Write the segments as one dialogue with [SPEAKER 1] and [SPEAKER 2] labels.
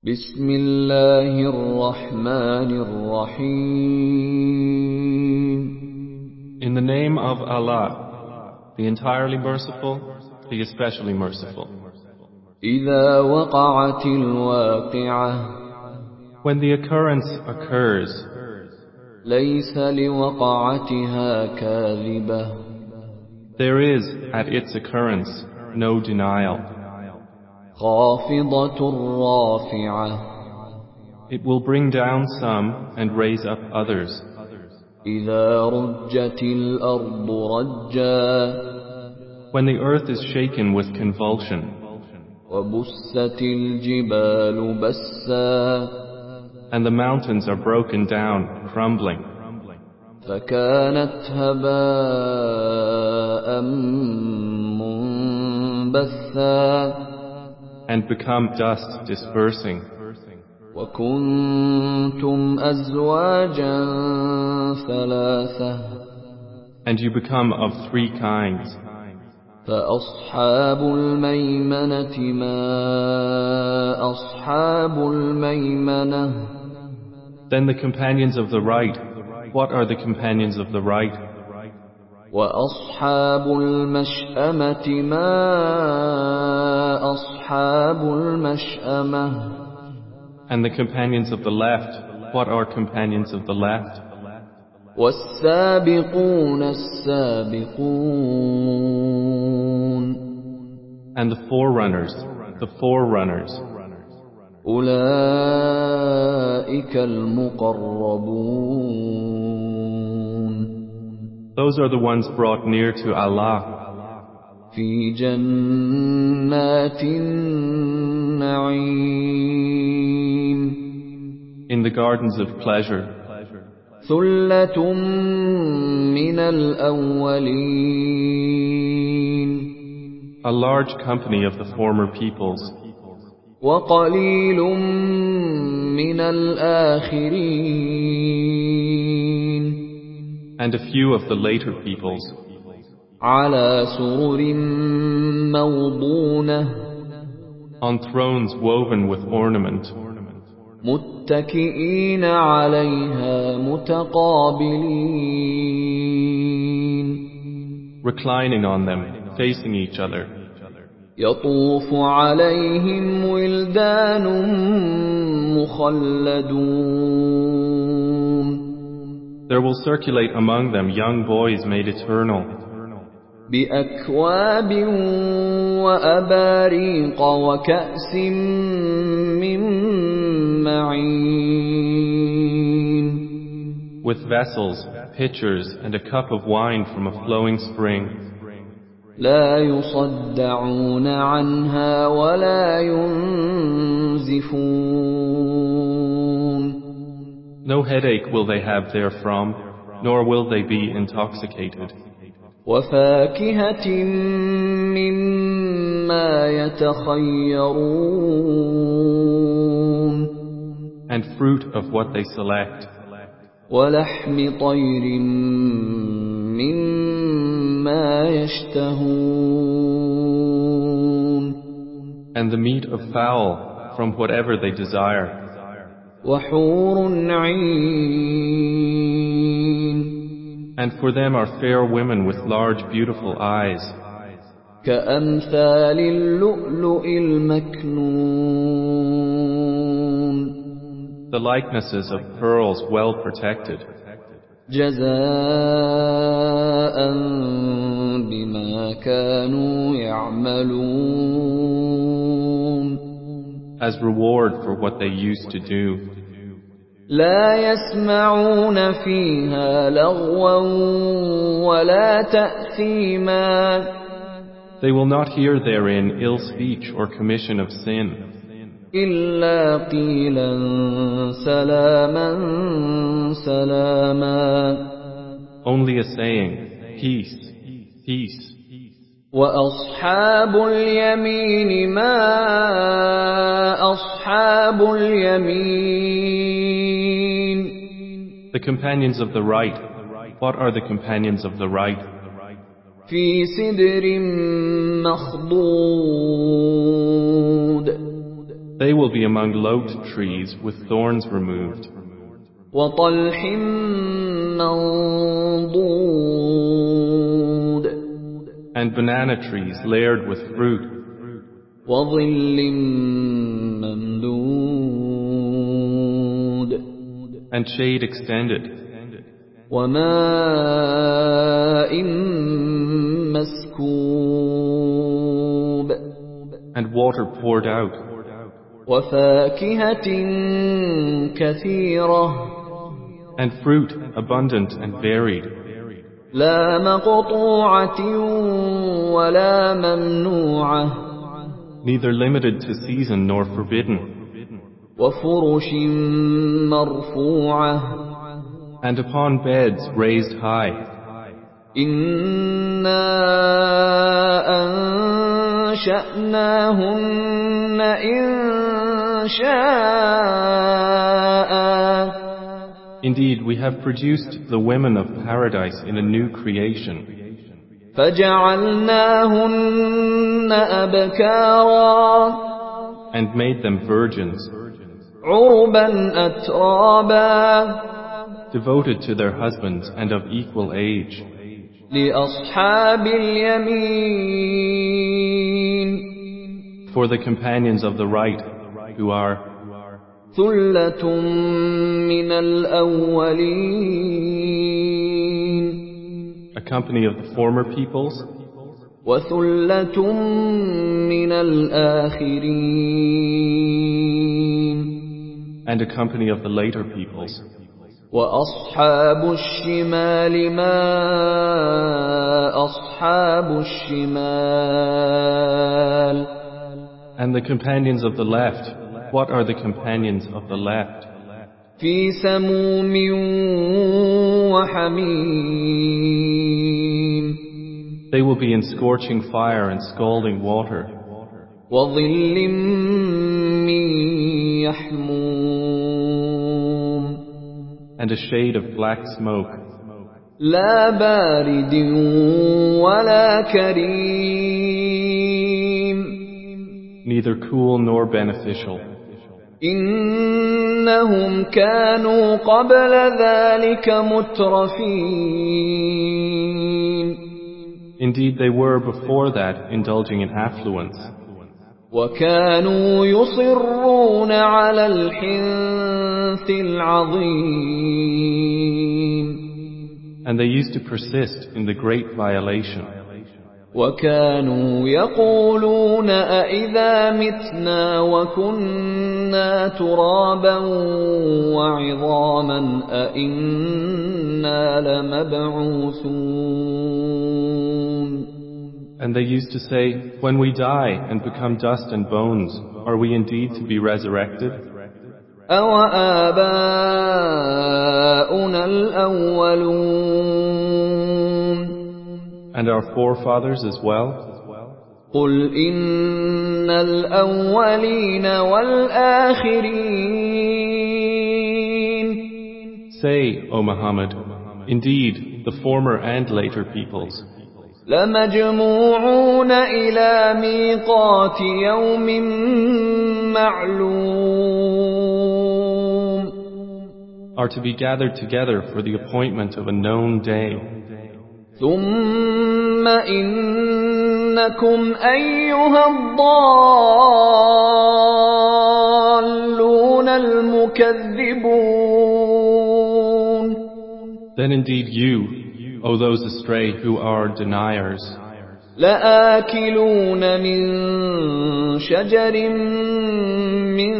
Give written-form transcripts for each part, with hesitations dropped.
[SPEAKER 1] بسم الله الرحمن الرحيم.
[SPEAKER 2] In the name of Allah, the entirely merciful, the especially merciful.
[SPEAKER 1] إذا وقعت الواقعة
[SPEAKER 2] When the occurrence occurs,
[SPEAKER 1] ليس لوقعتها كاذبة
[SPEAKER 2] there is at its occurrence no denial.
[SPEAKER 1] خافضة رافعة
[SPEAKER 2] It will bring down some and raise up others.
[SPEAKER 1] إذا رجت الأرض رجا
[SPEAKER 2] When the earth is shaken with convulsion,
[SPEAKER 1] وبست الجبال بسا
[SPEAKER 2] and the mountains are broken down, crumbling,
[SPEAKER 1] فكانت هباء منبثا
[SPEAKER 2] and become dust dispersing,
[SPEAKER 1] وكنتم أزواجا ثلاثة
[SPEAKER 2] and you become of three kinds.
[SPEAKER 1] فأصحاب الميمنة ما أصحاب الميمنة
[SPEAKER 2] Then the companions of the right, what are the companions of the right?
[SPEAKER 1] وأصحاب المشأمة ما أصحاب المشأمة
[SPEAKER 2] And the companions of the left, what are companions of the left?
[SPEAKER 1] والسابقون السابقون
[SPEAKER 2] And the forerunners,
[SPEAKER 1] أولئك المقربون
[SPEAKER 2] Those are the ones brought near to Allah
[SPEAKER 1] في جنات النعيم
[SPEAKER 2] in the gardens of pleasure.
[SPEAKER 1] ثلة من الأولين
[SPEAKER 2] A large company of the former peoples,
[SPEAKER 1] وقليل من الآخرين
[SPEAKER 2] and a few of the later peoples,
[SPEAKER 1] على سرر موضونة
[SPEAKER 2] on thrones woven with ornament,
[SPEAKER 1] متكئين عليها متقابلين
[SPEAKER 2] reclining on them, facing each other.
[SPEAKER 1] يطوف عليهم ولدان مخلدون
[SPEAKER 2] There will circulate among them young boys made eternal,
[SPEAKER 1] بأكواب وأباريق وكأس من معين
[SPEAKER 2] with vessels, pitchers, and a cup of wine from a flowing spring.
[SPEAKER 1] لا يصدعون عنها ولا ينزفون
[SPEAKER 2] No headache will they have therefrom, nor will they be intoxicated.
[SPEAKER 1] وفاكهة مما يتخيرون
[SPEAKER 2] And fruit of what they select,
[SPEAKER 1] ولحم طير مما يشتهون
[SPEAKER 2] and the meat of fowl from whatever they desire.
[SPEAKER 1] وحور عين
[SPEAKER 2] And for them are fair women with large beautiful eyes,
[SPEAKER 1] كأمثال اللؤلؤ المكنون
[SPEAKER 2] the likenesses of pearls well protected,
[SPEAKER 1] جزاء بما كانوا يعملون
[SPEAKER 2] as reward for what they used to do.
[SPEAKER 1] لا يسمعون فيها لغوا ولا تأثيما
[SPEAKER 2] They will not hear therein ill speech or commission of sin,
[SPEAKER 1] إلا قيلا سلاما سلاما
[SPEAKER 2] only a saying, peace, peace.
[SPEAKER 1] وأصحاب اليمين ما أصحاب اليمين
[SPEAKER 2] The companions of the right, what are the companions of the right?
[SPEAKER 1] في سدر مخضود
[SPEAKER 2] They will be among lote trees with thorns removed,
[SPEAKER 1] وطلح منضود
[SPEAKER 2] and banana trees layered with fruit,
[SPEAKER 1] وظل ممدود
[SPEAKER 2] and shade extended,
[SPEAKER 1] وماء مسكوب
[SPEAKER 2] and water poured out,
[SPEAKER 1] وفاكهة كثيرة
[SPEAKER 2] and fruit abundant and varied,
[SPEAKER 1] لا مقطوعة ولا ممنوعة
[SPEAKER 2] neither limited to season nor forbidden,
[SPEAKER 1] وفرش مرفوعة
[SPEAKER 2] and upon beds raised high.
[SPEAKER 1] إنا أنشأناهن إنشاء
[SPEAKER 2] Indeed, we have produced the women of paradise in a new creation,
[SPEAKER 1] فجعلناهن أبكارا
[SPEAKER 2] and made them virgins,
[SPEAKER 1] عربا أترابا
[SPEAKER 2] devoted to their husbands and of equal age,
[SPEAKER 1] لأصحاب اليمين
[SPEAKER 2] for the companions of the right, who are
[SPEAKER 1] ثلة من الأولين
[SPEAKER 2] a company of the former peoples,
[SPEAKER 1] وثلة من الآخرين
[SPEAKER 2] and a company of the later peoples.
[SPEAKER 1] وأصحاب الشمال ما أصحاب الشمال
[SPEAKER 2] And the companions of the left, what are the companions of the left?
[SPEAKER 1] في سموم وحميم
[SPEAKER 2] They will be in scorching fire and scalding water,
[SPEAKER 1] وظل من يحموم
[SPEAKER 2] and a shade of black smoke,
[SPEAKER 1] لا بارد ولا كريم
[SPEAKER 2] neither cool nor beneficial.
[SPEAKER 1] إنهم كانوا قبل ذلك مترفين
[SPEAKER 2] Indeed, they were before that indulging in affluence,
[SPEAKER 1] وكانوا يصرون على الحنث العظيم
[SPEAKER 2] and they used to persist in the great violation.
[SPEAKER 1] وكانوا يقولون أإذا متنا وكنا ترابا وعظاما أإنا لمبعوثون
[SPEAKER 2] And they used to say, when we die and become dust and bones, are we indeed to be resurrected?
[SPEAKER 1] أَوَآبَاؤُنَا الْأَوَّلُونَ
[SPEAKER 2] And our forefathers as well?
[SPEAKER 1] قُلْ إِنَّ الْأَوَّلِينَ وَالْآخِرِينَ
[SPEAKER 2] Say, O Muhammad, indeed, the former and later peoples
[SPEAKER 1] لَمَجْمُوعُونَ إِلَى مِيقَاتِ يَوْمٍ مَّعْلُومٍ
[SPEAKER 2] are to be gathered together for the appointment of a known day.
[SPEAKER 1] ثُمَّ إِنَّكُمْ أَيُّهَا الضَّالُّونَ الْمُكَذِّبُونَ
[SPEAKER 2] Then indeed you, O those astray who are deniers,
[SPEAKER 1] لَآكِلُونَ مِن شَجَرٍ مِّن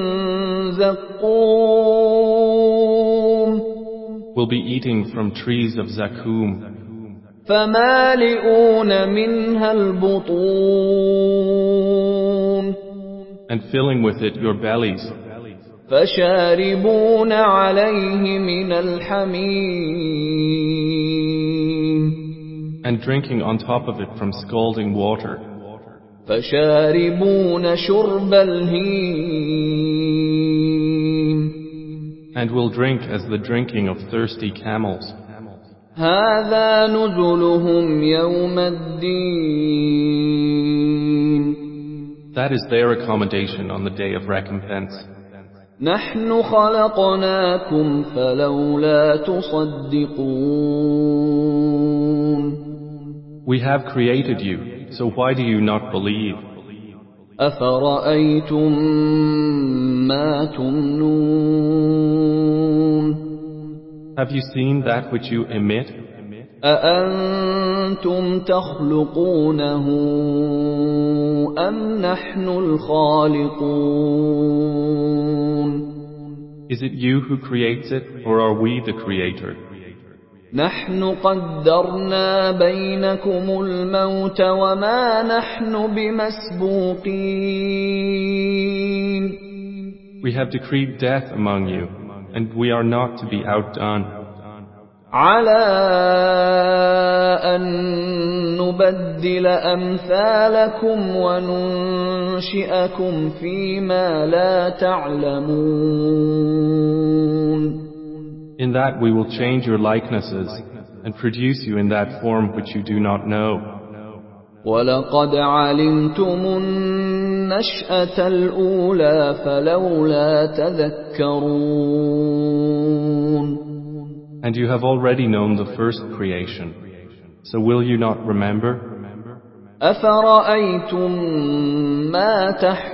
[SPEAKER 1] زَقُّومٍ
[SPEAKER 2] will be eating from trees of zakum,
[SPEAKER 1] فَمَالِئُونَ مِنْهَا الْبُطُونَ
[SPEAKER 2] and filling with it your bellies,
[SPEAKER 1] فَشَارِبُونَ عَلَيْهِ مِنَ الْحَمِيمِ
[SPEAKER 2] and drinking on top of it from scalding water,
[SPEAKER 1] فَشَارِبُونَ شُرْبَ الْهِيمِ
[SPEAKER 2] and will drink as the drinking of thirsty camels.
[SPEAKER 1] هَذَا نُزُلُهُمْ يَوْمَ الدِّينِ
[SPEAKER 2] That is their accommodation on the day of recompense.
[SPEAKER 1] نحن خلقناكم فلولا تصدقون
[SPEAKER 2] We have created you, so why do you not believe?
[SPEAKER 1] أفرأيتم ما تمنون
[SPEAKER 2] Have you seen that which you emit?
[SPEAKER 1] أأنتم تخلقونه أم نحن الخالقون
[SPEAKER 2] Is it you who creates it, or are we the creator?
[SPEAKER 1] نحن قدرنا بينكم الموت وما نحن بمسبوقين
[SPEAKER 2] We have decreed death among you, and we are not to be outdone.
[SPEAKER 1] على أن نبدل أمثالكم وننشئكم فيما لا تعلمون
[SPEAKER 2] In that we will change your likenesses and produce you in that form which you do not know.
[SPEAKER 1] ولقد علمتم النشأة الأولى فلولا تذكرون
[SPEAKER 2] And you have already known the first creation. So will you not remember?
[SPEAKER 1] أفرأيتم ما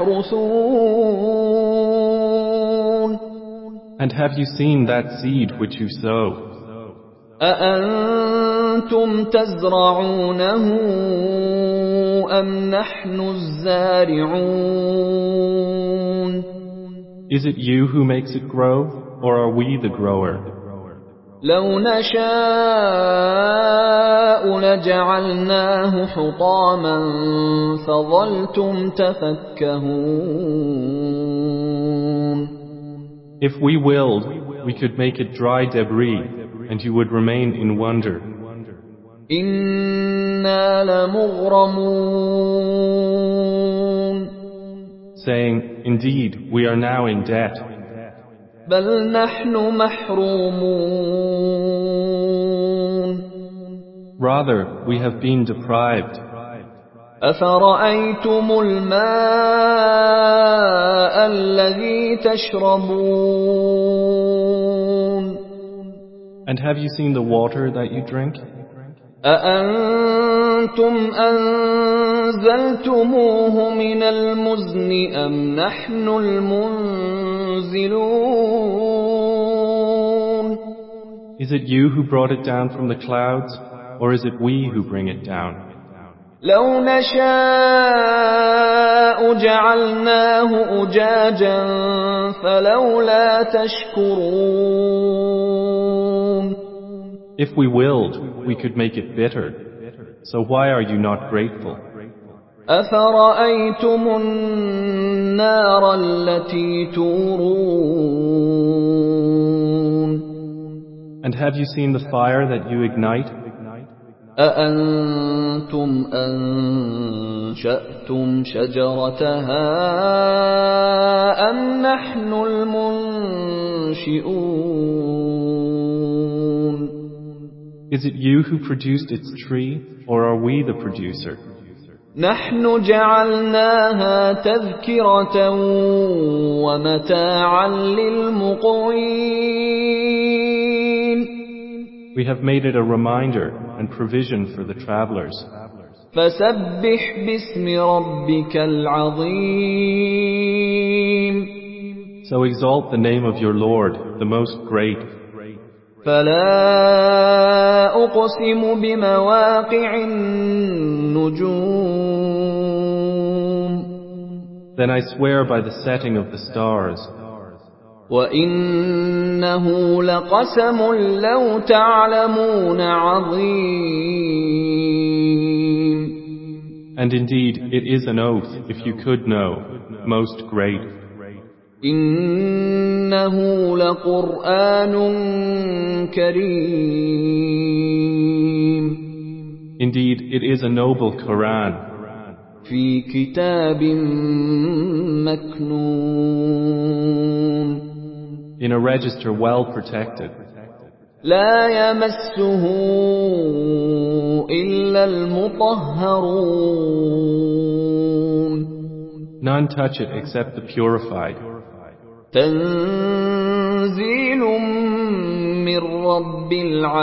[SPEAKER 1] تحرثون
[SPEAKER 2] And have you seen that seed which you sow?
[SPEAKER 1] أأنتم تزرعونه أم نحن الزارعون
[SPEAKER 2] Is it you who makes it grow, or are we the grower?
[SPEAKER 1] لو نشاء لجعلناه حطاما فظلتم تفكهون
[SPEAKER 2] If we willed, we could make it dry debris, and you would remain in wonder.
[SPEAKER 1] إنا لمغرمون
[SPEAKER 2] Saying, indeed, we are now in debt.
[SPEAKER 1] بل نحن محرومون
[SPEAKER 2] Rather, we have been deprived.
[SPEAKER 1] أفرأيتم الماء الذي تشربون
[SPEAKER 2] And have you seen the water that you drink?
[SPEAKER 1] أأنتم أنزلتموه من المزن أم نحن المنزلون
[SPEAKER 2] Is it you who brought it down from the clouds, or is it we who bring it down?
[SPEAKER 1] لو نشاء جعلناه أجاجا فلولا تشكرون
[SPEAKER 2] If we willed, we could make it bitter. So why are you not grateful?
[SPEAKER 1] أفرأيتم النار التي تورون
[SPEAKER 2] And have you seen the fire that you ignite?
[SPEAKER 1] أأنتم أنشأتم شجرتها أم نحن المنشئون
[SPEAKER 2] Is it you who produced its tree, or are we the producer?
[SPEAKER 1] نحن جعلناها تذكرة ومتاعا للمقوين
[SPEAKER 2] We have made it a reminder and provision for the travelers.
[SPEAKER 1] فسبح باسم ربك العظيم
[SPEAKER 2] So exalt the name of your Lord, the most great.
[SPEAKER 1] فلا أقسم بمواقع النجوم
[SPEAKER 2] Then I swear by the setting of the stars.
[SPEAKER 1] وإنه لقسم لو تعلمون عظيم
[SPEAKER 2] And indeed, it is an oath, if you could know, most great.
[SPEAKER 1] إنه لقرآن كريم
[SPEAKER 2] Indeed, it is a noble Quran
[SPEAKER 1] في كتاب مكنون
[SPEAKER 2] in a register well protected.
[SPEAKER 1] لا يمسه إلا المطهرون
[SPEAKER 2] None touch it except the purified.
[SPEAKER 1] تنزيل من رب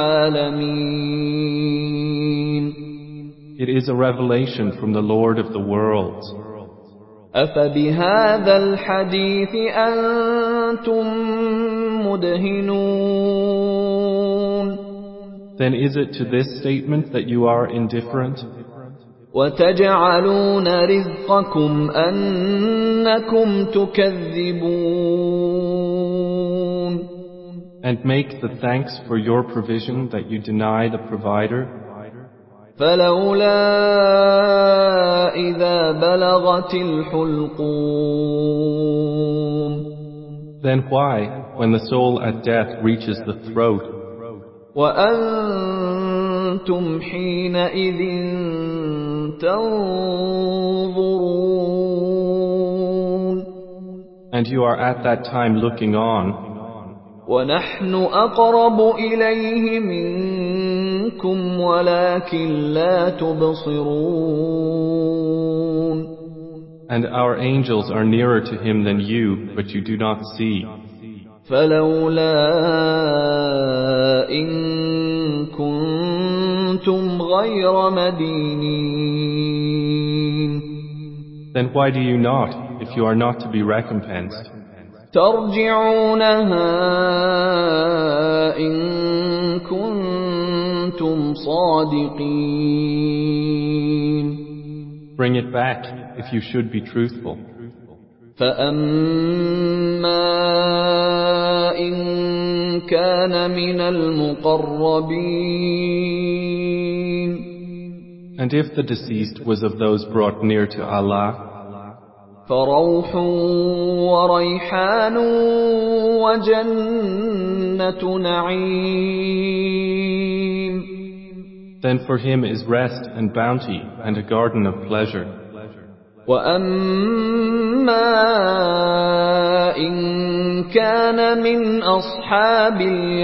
[SPEAKER 1] العالمين.
[SPEAKER 2] It is a revelation from the Lord of the worlds.
[SPEAKER 1] أفبهذا الحديث أنتم مدهنون.
[SPEAKER 2] Then is it to this statement that you are indifferent?
[SPEAKER 1] وتجعلون رزقكم أنكم تكذبون.
[SPEAKER 2] And make the thanks for your provision that you deny the provider?
[SPEAKER 1] فلولا إذا بلغت الحلقوم.
[SPEAKER 2] Then why, when the soul at death reaches the throat,
[SPEAKER 1] وأنتم حينئذ تنظرون.
[SPEAKER 2] and you are at that time looking on,
[SPEAKER 1] ونحن أقرب إليه منكم ولكن لا تبصرون.
[SPEAKER 2] and our angels are nearer to him than you, but you do not see.
[SPEAKER 1] فلولا إن كنتم غير مدينين.
[SPEAKER 2] Then why do you not, if you are not to be recompensed?
[SPEAKER 1] ترجعونها إن كنتم صادقين.
[SPEAKER 2] Bring it back, if you should be truthful.
[SPEAKER 1] فأما إن كان من المقربين.
[SPEAKER 2] And if the deceased was of those brought near to Allah,
[SPEAKER 1] فروح وريحان وجنة نعيم.
[SPEAKER 2] then for him is rest and bounty and a garden of pleasure.
[SPEAKER 1] وأما إن كان من أصحاب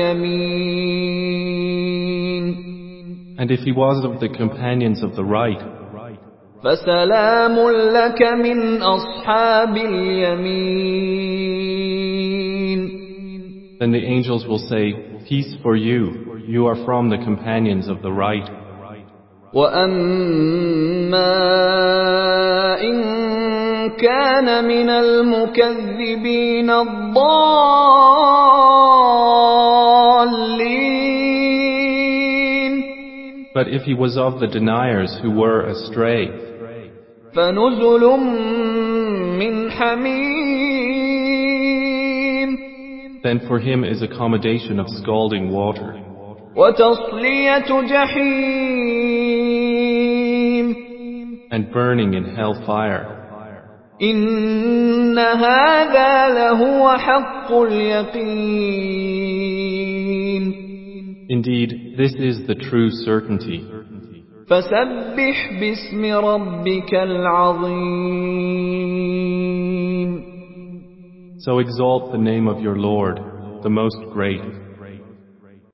[SPEAKER 1] اليمين.
[SPEAKER 2] And if he was of the companions of the right,
[SPEAKER 1] فسلام لك من أصحاب اليمين.
[SPEAKER 2] then the angels will say, peace for you, you are from the companions of the right.
[SPEAKER 1] وأما إن كان من المكذبين الضالين.
[SPEAKER 2] But if he was of the deniers who were astray,
[SPEAKER 1] فنزل من حميم.
[SPEAKER 2] then for him is accommodation of scalding water,
[SPEAKER 1] وتصلية جحيم.
[SPEAKER 2] and burning in hell fire.
[SPEAKER 1] إن هذا لهو حق اليقين.
[SPEAKER 2] Indeed, this is the true certainty.
[SPEAKER 1] فسبح باسم ربك العظيم.
[SPEAKER 2] So exalt the name of your Lord, the most great.